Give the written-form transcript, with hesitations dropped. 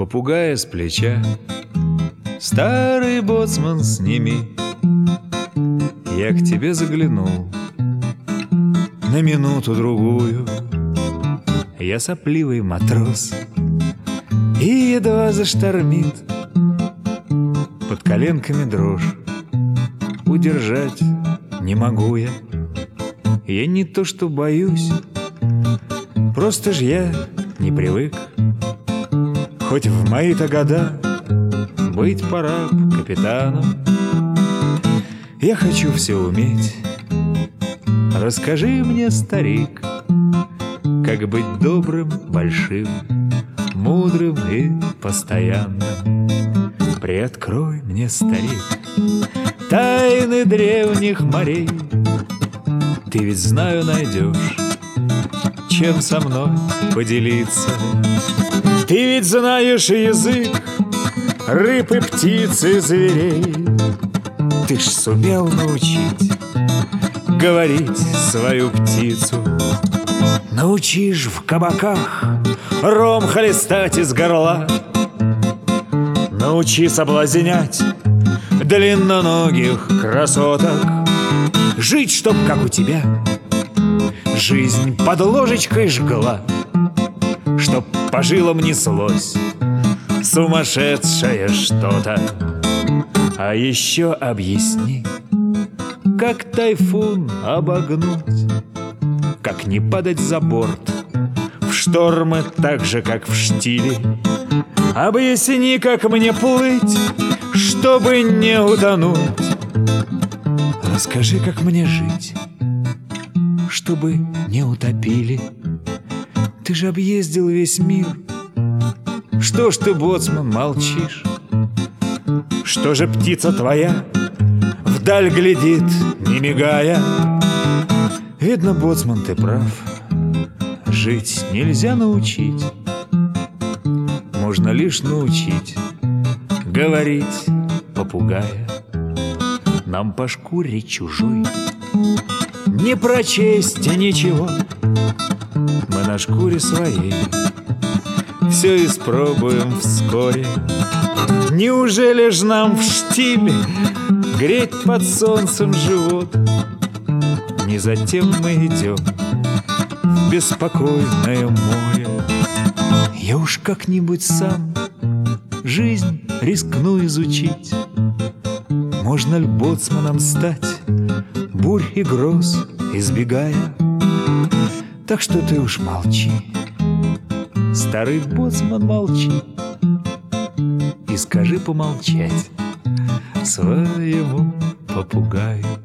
попугая с плеча. Старый боцман, сними, я к тебе заглянул на минуту-другую. Я сопливый матрос, и едва заштормит, под коленками дрожь, удержать не могу я. Я не то что боюсь, просто ж я не привык. Хоть в мои-то года быть пора капитаном. Я хочу все уметь. Расскажи мне, старик, как быть добрым, большим, мудрым и постоянным. Приоткрой мне, старик, тайны древних морей. Ты ведь, знаю, найдешь, чем со мной поделиться. Ты ведь знаешь язык рыб и птиц и зверей. Ты ж сумел научить говорить свою птицу. Научишь в кабаках ром хлестать из горла. Научи соблазнять длинноногих красоток. Жить, чтоб, как у тебя, жизнь под ложечкой жгла, чтоб по жилам неслось сумасшедшее что-то. А еще объясни, как тайфун обогнуть, как не падать за борт в штормы так же, как в штиле. Объясни, как мне плыть, чтобы не утонуть. Расскажи, как мне жить, чтобы не утопили. Ты же объездил весь мир. Что ж ты, боцман, молчишь? Что же птица твоя вдаль глядит, не мигая? Видно, боцман, ты прав. Жить нельзя научить, можно лишь научить говорить попугая. Нам по шкуре чужой не прочесть ничего, мы на шкуре своей все испробуем вскоре. Неужели ж нам в штиле греть под солнцем живот? Не затем мы идем в беспокойное море. Я уж как-нибудь сам жизнь рискну изучить. Можно ли боцманом стать, бурь и гроз избегая? Так что ты уж молчи, старый боцман, молчи, и скажи помолчать своему попугаю.